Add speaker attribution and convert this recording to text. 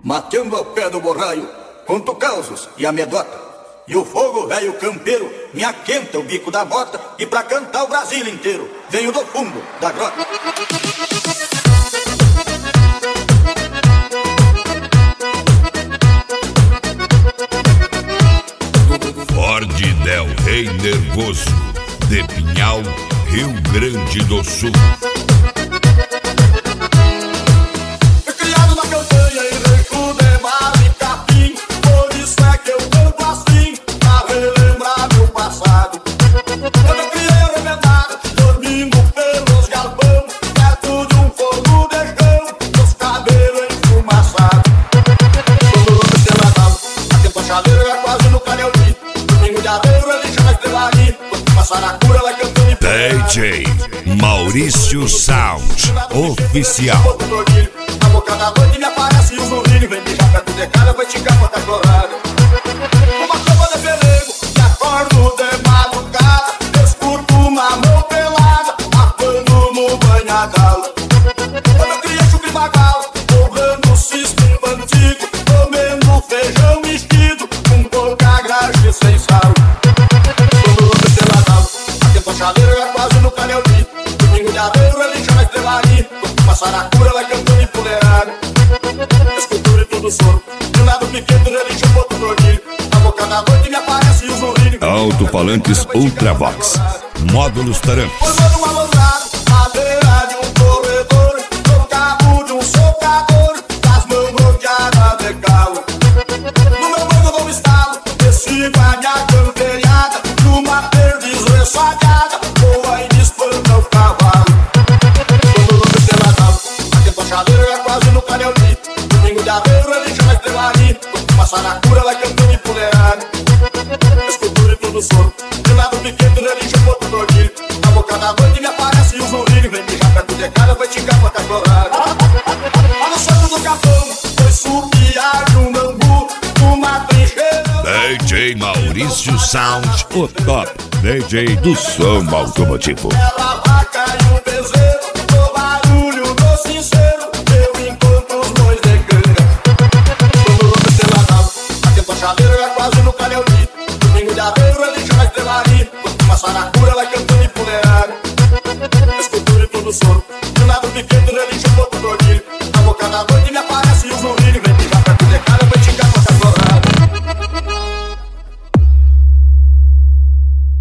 Speaker 1: mateando ao pé do borraio, conto causos e amedota. E o fogo velho campeiro me aquenta o bico da bota, e pra cantar o Brasil inteiro venho do fundo da grota.
Speaker 2: Ford Del Rey Nervoso, de Pinhal, Rio Grande do Sul.
Speaker 1: Criado na campanha em rancho de mar e capim, por isso é que eu canto assim, pra relembrar meu passado. Eu me criei arrebentado, dormindo pelos galpão, perto de um fogo de chão, os cabelos enfumaçados. Quando eu comecei a Natal, atento a chaleira, era quase no canelzinho. Domingo de aveiro, ele chama estreladinho, quando passar a cura, vai cantando em
Speaker 2: DJ Maurício Sound Oficial.
Speaker 1: Na boca da noite me aparece os novinhos, vem mijar perto de casa, vai te capotar corada. Uma cama de pelego, me acordo de madrugada, escuto uma mão pelada, arfando no banhadalo. Eu me criei chucre e bagalo, borrando o cisco antigo, comendo feijão mexido, com pouca graxa e sem sal. Quando eu descer na dala, atento a chaleira, era quase no canelzinho. Domingo de aveiro, ele chama estreladinho, quando passar a cura, vai cantando empoleirado. Escultura e tudo sono, de um lado pequeno, ele chama outro tordilho. Na boca da noite me aparece os novinhos.
Speaker 2: Alto-falantes Ultravox, módulos tarampos.
Speaker 1: Formando uma malandrada, madeira de um corredor, no cabo de um socador, das mãos rodeadas de calo. No meu banco não estava, desci com a minha camperiada, numa perdiz ressagada, boa e me espanta o cavalo. Quando eu descer na tábua, atento a chaleira, era quase no canelzinho. Domingo de aveiro, ele chama estreladinho, quando passar na cura, vai cantando empoleirado. Escultura e tudo sono, de lado pequeno, ele chama outro tordilho. Na boca da noite me aparece os novinhos, vem mijar perto de casa, vai te capotar corada. Olha o santo do capão, foi subiar de um bambu, uma trincheira.
Speaker 2: DJ Maurício Sound, o top DJ do som automotivo.
Speaker 1: Ela vai cair.